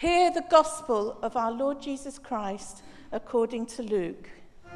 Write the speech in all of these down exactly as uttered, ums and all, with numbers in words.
Hear the gospel of our Lord Jesus Christ according to Luke.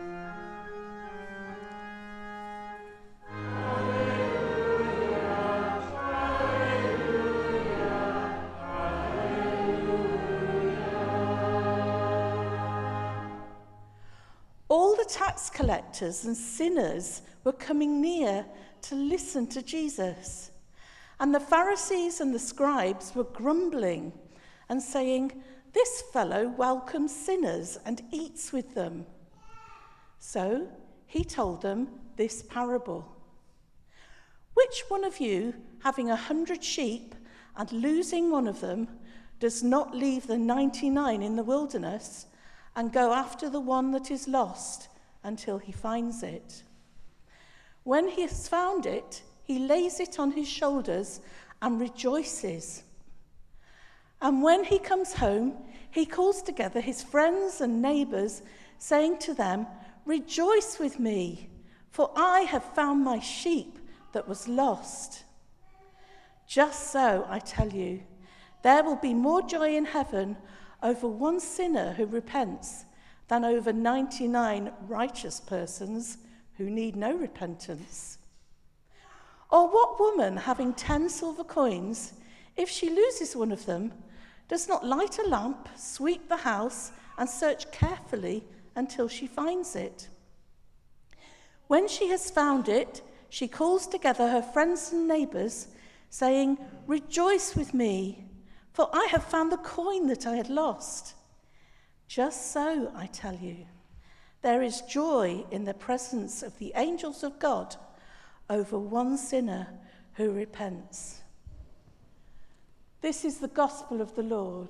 All the tax collectors and sinners were coming near to listen to Jesus. And the Pharisees and the scribes were grumbling and saying, "This fellow welcomes sinners and eats with them." So he told them this parable. "Which one of you, having a hundred sheep and losing one of them, does not leave the ninety-nine in the wilderness and go after the one that is lost until he finds it? When he has found it, he lays it on his shoulders and rejoices. And when he comes home, he calls together his friends and neighbours, saying to them, 'Rejoice with me, for I have found my sheep that was lost.' Just so, I tell you, there will be more joy in heaven over one sinner who repents than over ninety-nine righteous persons who need no repentance. Or what woman, having ten silver coins, if she loses one of them, does not light a lamp, sweep the house, and search carefully until she finds it? When she has found it, she calls together her friends and neighbours, saying, 'Rejoice with me, for I have found the coin that I had lost.' Just so, I tell you, there is joy in the presence of the angels of God over one sinner who repents." This is the gospel of the Lord.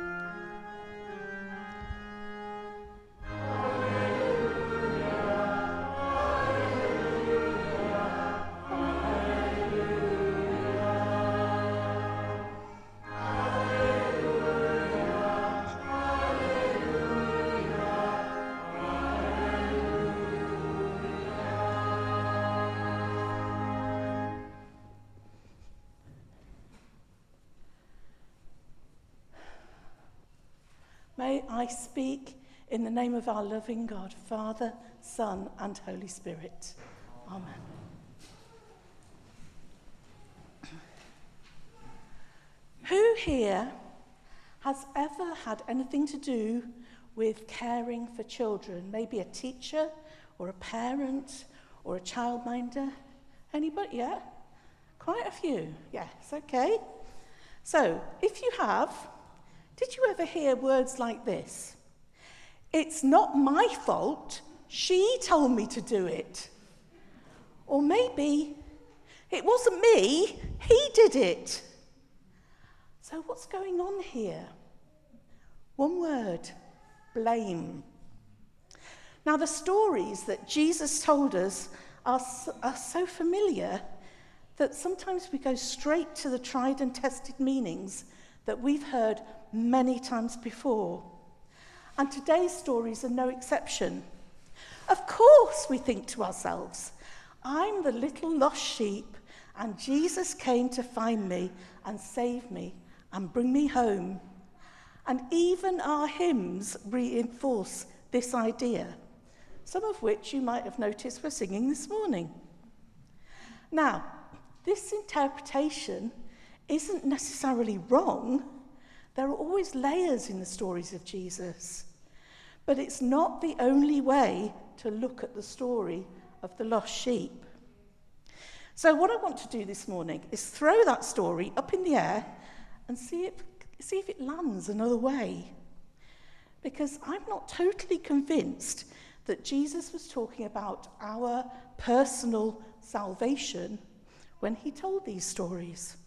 May I speak in the name of our loving God, Father, Son, and Holy Spirit. Amen. Who here has ever had anything to do with caring for children? Maybe a teacher or a parent or a childminder? Anybody? Yeah? Quite a few. Yes, okay. So, if you have, did you ever hear words like this? "It's not my fault, she told me to do it." Or maybe, "It wasn't me, he did it." So what's going on here? One word: blame. Now the stories that Jesus told us are so, are so familiar that sometimes we go straight to the tried and tested meanings that we've heard many times before. And today's stories are no exception. Of course we think to ourselves, "I'm the little lost sheep, and Jesus came to find me and save me and bring me home." And even our hymns reinforce this idea, some of which you might have noticed we're singing this morning. Now, this interpretation isn't necessarily wrong. There are always layers in the stories of Jesus. But it's not the only way to look at the story of the lost sheep. So what I want to do this morning is throw that story up in the air and see if, see if it lands another way. Because I'm not totally convinced that Jesus was talking about our personal salvation when he told these stories.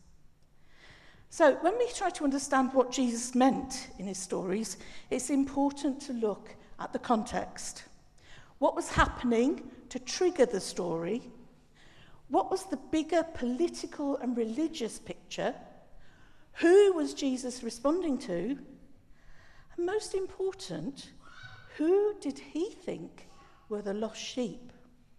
So when we try to understand what Jesus meant in his stories, it's important to look at the context. What was happening to trigger the story? What was the bigger political and religious picture? Who was Jesus responding to? And most important, who did he think were the lost sheep?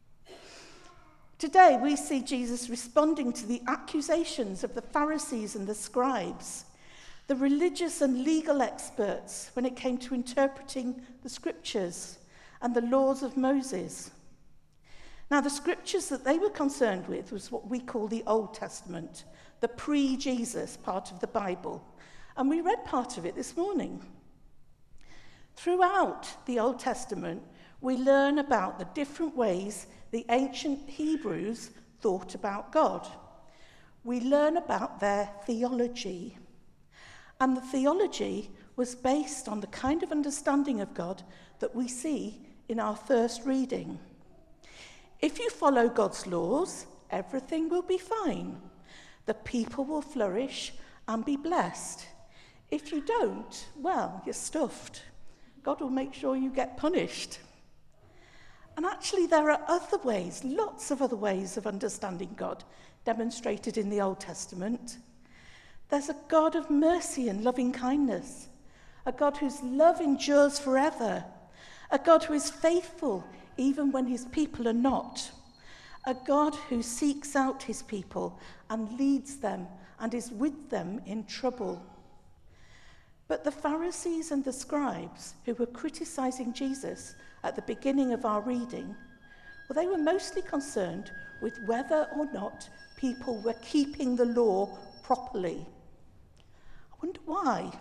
Today, we see Jesus responding to the accusations of the Pharisees and the scribes. the religious and legal experts when it came to interpreting the scriptures and the laws of Moses. Now, the scriptures that they were concerned with was what we call the Old Testament, the pre-Jesus part of the Bible. And we read part of it this morning. Throughout the Old Testament, we learn about the different ways the ancient Hebrews thought about God. We learn about their theology. And the theology was based on the kind of understanding of God that we see in our first reading. If you follow God's laws, everything will be fine. The people will flourish and be blessed. If you don't, well, you're stuffed. God will make sure you get punished. And actually, there are other ways, lots of other ways of understanding God demonstrated in the Old Testament. There's a God of mercy and loving kindness, a God whose love endures forever, a God who is faithful even when his people are not, a God who seeks out his people and leads them and is with them in trouble. But the Pharisees and the scribes who were criticizing Jesus at the beginning of our reading, well, they were mostly concerned with whether or not people were keeping the law properly. I wonder why.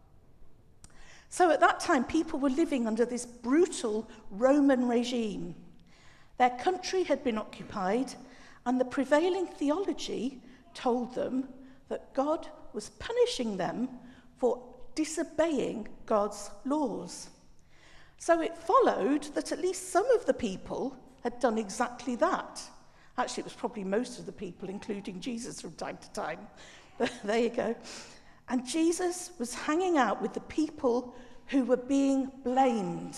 So at that time, people were living under this brutal Roman regime. Their country had been occupied, and the prevailing theology told them that God was punishing them for disobeying God's laws. So it followed that at least some of the people had done exactly that. Actually, it was probably most of the people, including Jesus from time to time. But there you go. And Jesus was hanging out with the people who were being blamed,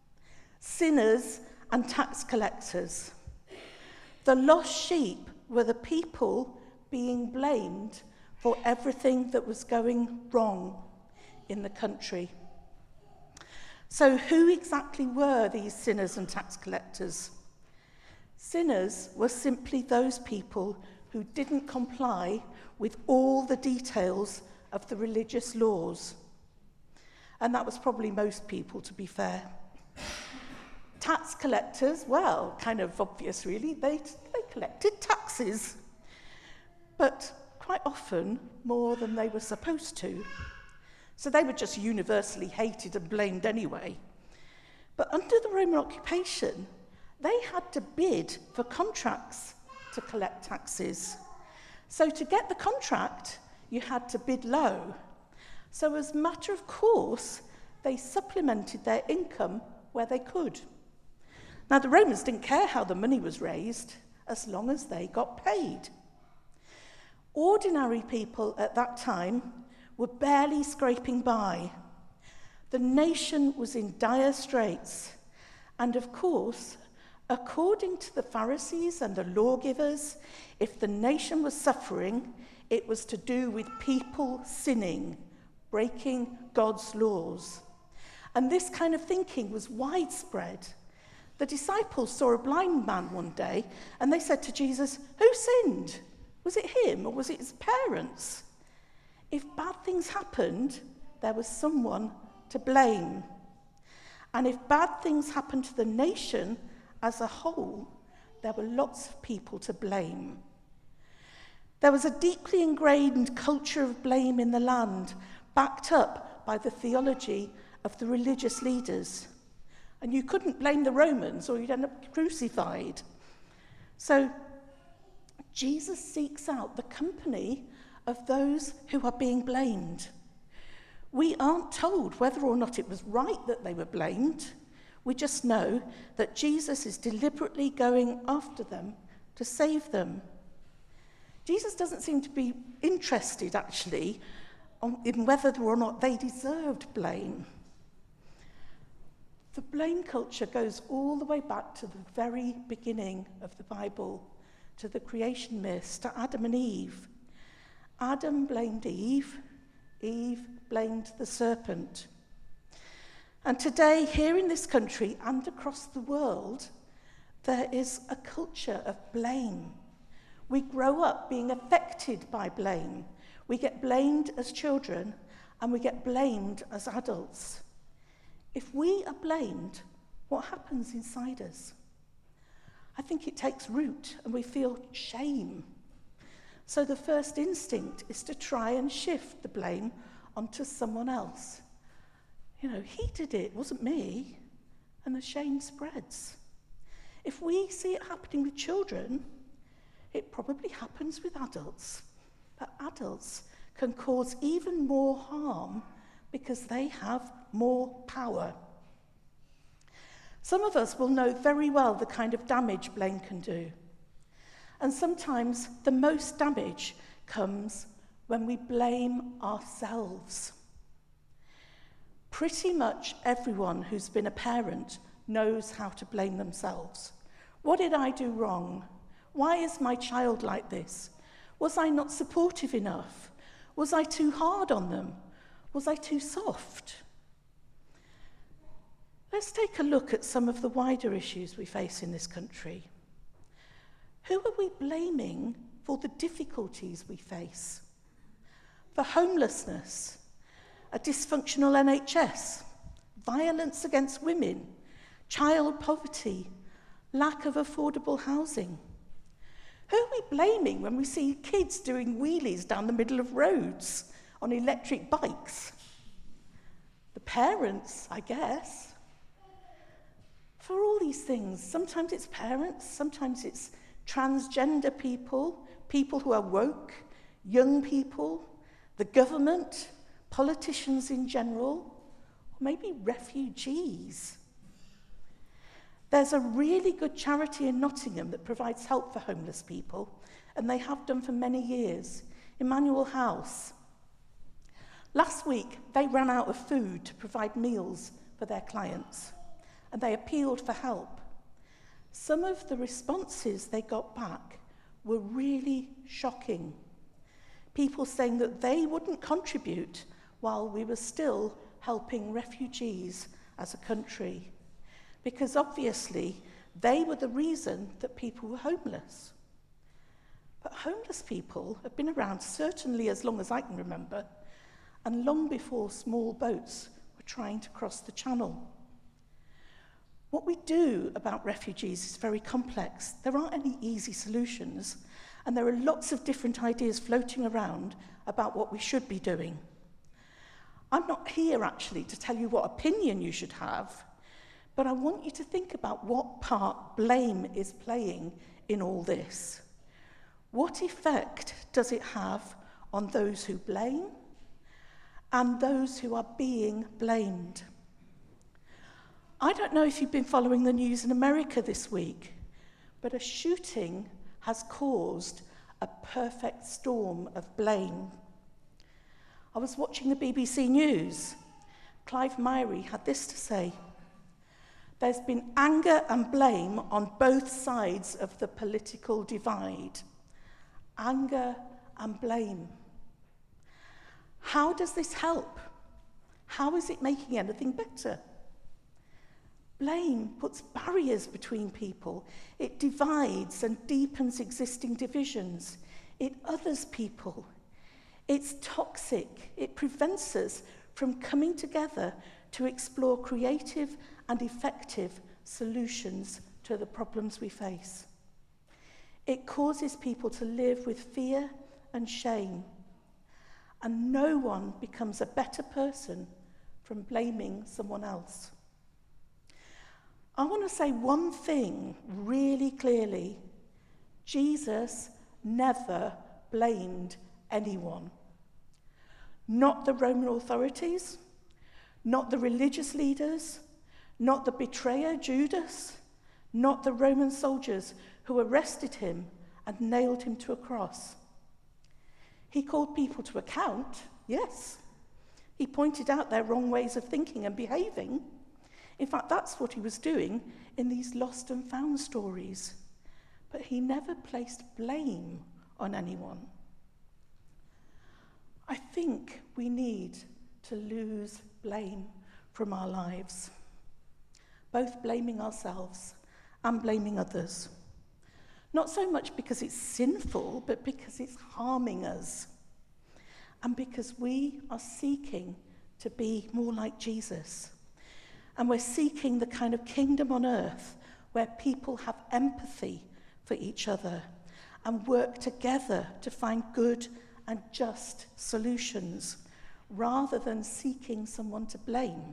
sinners and tax collectors. The lost sheep were the people being blamed for everything that was going wrong in the country. So who exactly were these sinners and tax collectors? Sinners were simply those people who didn't comply with all the details of the religious laws. And that was probably most people, to be fair. Tax collectors, well, kind of obvious really, they, they collected taxes, but quite often more than they were supposed to. So they were just universally hated and blamed anyway. But under the Roman occupation, they had to bid for contracts to collect taxes. So to get the contract, you had to bid low. So as a matter of course, they supplemented their income where they could. Now, the Romans didn't care how the money was raised, as long as they got paid. Ordinary people at that time were barely scraping by. The nation was in dire straits. And of course, according to the Pharisees and the lawgivers, if the nation was suffering, it was to do with people sinning, breaking God's laws. And this kind of thinking was widespread. The disciples saw a blind man one day, and they said to Jesus, "Who sinned? Was it him or was it his parents?" If bad things happened, there was someone to blame. And if bad things happened to the nation as a whole, there were lots of people to blame. There was a deeply ingrained culture of blame in the land, backed up by the theology of the religious leaders. And you couldn't blame the Romans or you'd end up crucified. So Jesus seeks out the company of those who are being blamed. We aren't told whether or not it was right that they were blamed. We just know that Jesus is deliberately going after them to save them. Jesus doesn't seem to be interested, actually, in whether or not they deserved blame. The blame culture goes all the way back to the very beginning of the Bible, to the creation myths, to Adam and Eve. Adam blamed Eve, Eve blamed the serpent. And today, here in this country and across the world, there is a culture of blame. We grow up being affected by blame. We get blamed as children, and we get blamed as adults. If we are blamed, what happens inside us? I think it takes root and we feel shame. So the first instinct is to try and shift the blame onto someone else. You know, he did it, it wasn't me. And the shame spreads. If we see it happening with children, it probably happens with adults. But adults can cause even more harm because they have more power. Some of us will know very well the kind of damage blame can do. And sometimes the most damage comes when we blame ourselves. Pretty much everyone who's been a parent knows how to blame themselves. What did I do wrong? Why is my child like this? Was I not supportive enough? Was I too hard on them? Was I too soft? Let's take a look at some of the wider issues we face in this country. Who are we blaming for the difficulties we face? For homelessness, a dysfunctional N H S, violence against women, child poverty, lack of affordable housing. Who are we blaming when we see kids doing wheelies down the middle of roads on electric bikes? The parents, I guess. For all these things, sometimes it's parents, sometimes it's transgender people, people who are woke, young people, the government, politicians in general, or maybe refugees. There's a really good charity in Nottingham that provides help for homeless people, and they have done for many years, Emmanuel House. Last week, they ran out of food to provide meals for their clients, and they appealed for help. Some of the responses they got back were really shocking. People saying that they wouldn't contribute while we were still helping refugees as a country, because obviously they were the reason that people were homeless. But homeless people have been around certainly as long as I can remember, and long before small boats were trying to cross the channel. What we do about refugees is very complex. There aren't any easy solutions, and there are lots of different ideas floating around about what we should be doing. I'm not here actually to tell you what opinion you should have, but I want you to think about what part blame is playing in all this. What effect does it have on those who blame and those who are being blamed? I don't know if you've been following the news in America this week, but a shooting has caused a perfect storm of blame. I was watching the B B C News. Clive Myrie had this to say: "There's been anger and blame on both sides of the political divide." Anger and blame. How does this help? How is it making anything better? Blame puts barriers between people. It divides and deepens existing divisions. It others people. It's toxic. It prevents us from coming together to explore creative and effective solutions to the problems we face. It causes people to live with fear and shame, and no one becomes a better person from blaming someone else. I want to say one thing really clearly. Jesus never blamed anyone. Not the Roman authorities, not the religious leaders, not the betrayer Judas, not the Roman soldiers who arrested him and nailed him to a cross. He called people to account, yes. He pointed out their wrong ways of thinking and behaving. In fact, that's what he was doing in these lost and found stories. But he never placed blame on anyone. I think we need to lose blame from our lives, both blaming ourselves and blaming others. Not so much because it's sinful, but because it's harming us. and because we are seeking to be more like Jesus. And we're seeking the kind of kingdom on earth where people have empathy for each other and work together to find good and just solutions, rather than seeking someone to blame.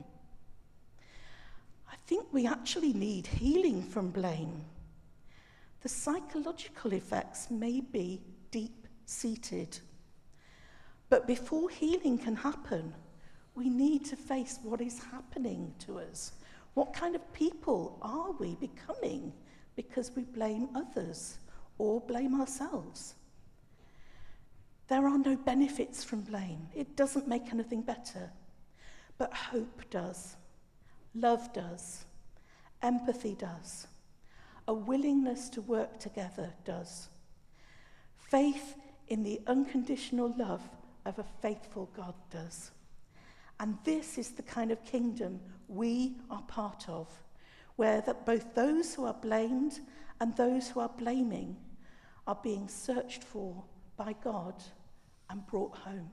I think we actually need healing from blame. The psychological effects may be deep-seated. But before healing can happen, we need to face what is happening to us. What kind of people are we becoming because we blame others or blame ourselves? There are no benefits from blame. It doesn't make anything better. But hope does. Love does. Empathy does. A willingness to work together does. Faith in the unconditional love of a faithful God does. And this is the kind of kingdom we are part of, where that both those who are blamed and those who are blaming are being searched for by God and brought home.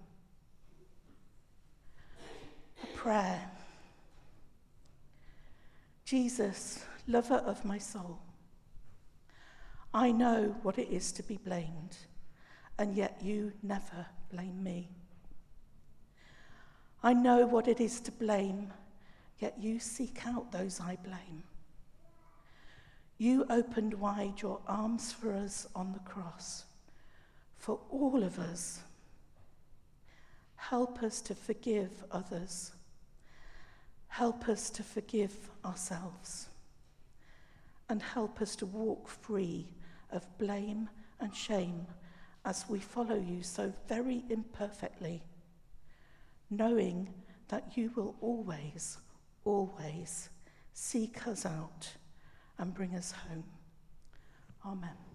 A prayer. Jesus, lover of my soul, I know what it is to be blamed, and yet you never blame me. I know what it is to blame, yet you seek out those I blame. You opened wide your arms for us on the cross, for all of us. Help us to forgive others. Help us to forgive ourselves. And help us to walk free of blame and shame as we follow you so very imperfectly, knowing that you will always, always seek us out and bring us home. Amen.